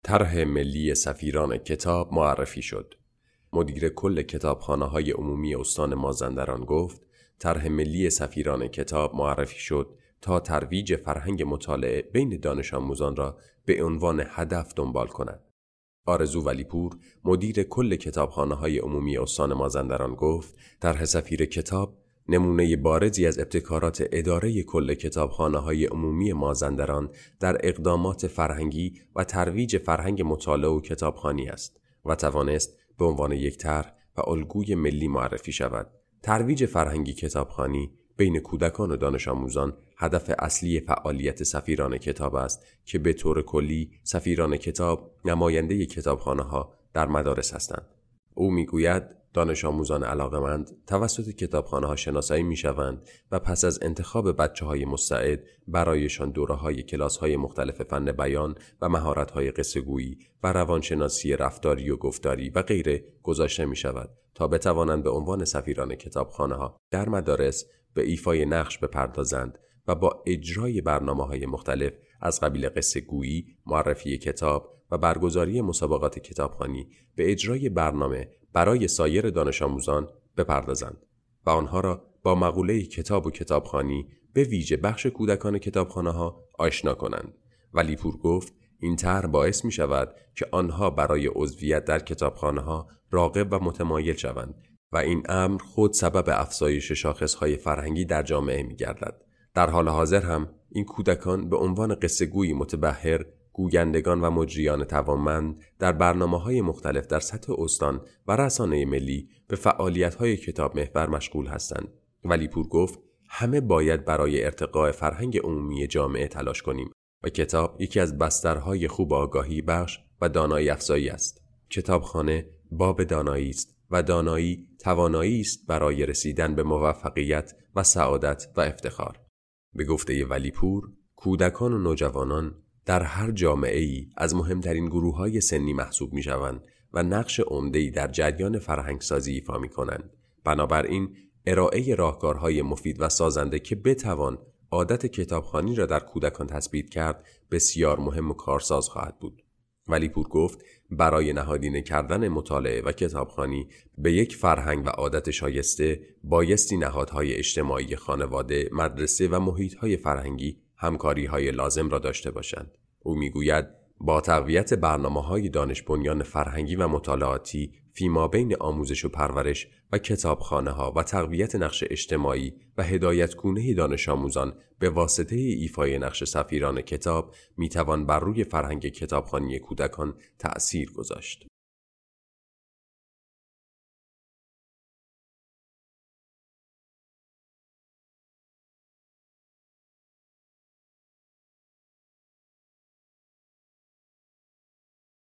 طرح ملی سفیران کتاب معرفی شد. مدیر کل کتابخانه‌های عمومی استان مازندران گفت طرح ملی سفیران کتاب معرفی شد تا ترویج فرهنگ مطالعه بین دانش آموزان را به عنوان هدف دنبال کند. آرزو ولیپور مدیر کل کتابخانه‌های عمومی استان مازندران گفت طرح سفیر کتاب نمونه بارزی از ابتکارات اداره کل کتابخانه‌های عمومی مازندران در اقدامات فرهنگی و ترویج فرهنگ مطالعه و کتابخوانی است و توانست به عنوان یک طرح و الگوی ملی معرفی شود. ترویج فرهنگی کتابخوانی بین کودکان و دانش آموزان هدف اصلی فعالیت سفیران کتاب است که به طور کلی سفیران کتاب نماینده کتابخانه‌ها در مدارس هستند. او میگوید دانش آموزان علاقمند توسط کتابخانه‌ها شناسایی می‌شوند و پس از انتخاب بچه‌های مستعد برایشان دوره‌های کلاس‌های مختلف فن بیان و مهارت‌های قصه‌گویی و روانشناسی رفتاری و گفتاری و غیره گذاشته می‌شود تا بتوانند به عنوان سفیران کتابخانه‌ها در مدارس به ایفای نقش بپردازند و با اجرای برنامه‌های مختلف از قبیل قصه‌گویی، معرفی کتاب و برگزاری مسابقات کتابخوانی به اجرای برنامه برای سایر دانش آموزان بپردازند و آنها را با مقوله کتاب و کتابخوانی به ویژه بخش کودکان کتابخانه‌ها آشنا کنند. ولیپور گفت این طرح باعث می شود که آنها برای عضویت در کتابخانه‌ها راغب و متمایل شوند و این امر خود سبب افزایش شاخص‌های فرهنگی در جامعه می گردد. در حال حاضر هم این کودکان به عنوان قصه‌گوی متبحر، گویندگان و مجریان توانمند در برنامه‌های مختلف در سطح استان و رسانه ملی به فعالیت‌های کتاب محور مشغول هستند. ولیپور گفت همه باید برای ارتقاء فرهنگ عمومی جامعه تلاش کنیم و کتاب یکی از بسترهای خوب آگاهی بخش و دانایی افزایی است. کتابخانه باب دانایی است و دانایی توانایی است برای رسیدن به موفقیت و سعادت و افتخار. به گفته ولیپور، کودکان و نوجوانان در هر جامعه‌ای از مهمترین گروه‌های سنی محسوب می‌شوند و نقش عمده‌ای در جریان فرهنگسازی ایفا می‌کنند. بنابراین ارائه راهکارهای مفید و سازنده که بتوان عادت کتابخوانی را در کودکان تثبیت کرد بسیار مهم و کارساز خواهد بود. ولیپور گفت برای نهادینه کردن مطالعه و کتابخوانی به یک فرهنگ و عادت شایسته بایستی نهادهای اجتماعی خانواده، مدرسه و محیط‌های فرهنگی همکاری‌های لازم را داشته باشند. او میگوید با تقویت برنامه‌های دانش بنیان فرهنگی و مطالعاتی فیمابین آموزش و پرورش و کتابخانه‌ها و تقویت نقش اجتماعی و هدایتگونه دانش آموزان به واسطه ایفای نقش سفیران کتاب میتوان بر روی فرهنگ کتابخوانی کودکان تأثیر گذاشت.